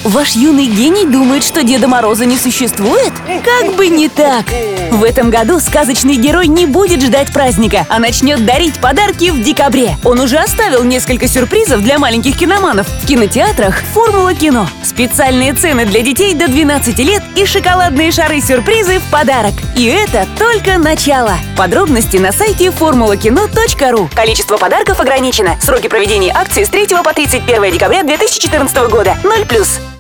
Ваш юный гений думает, что Деда Мороза не существует? Как бы не так! В этом году сказочный герой не будет ждать праздника, а начнет дарить подарки в декабре. Он уже оставил несколько сюрпризов для маленьких киноманов. В кинотеатрах «Формула кино». Специальные цены для детей до 12 лет и шоколадные шары-сюрпризы в подарок. И это только начало. Подробности на сайте formulakino.ru. Количество подарков ограничено. Сроки проведения акции с 3 по 31 декабря 2014 года. 0+.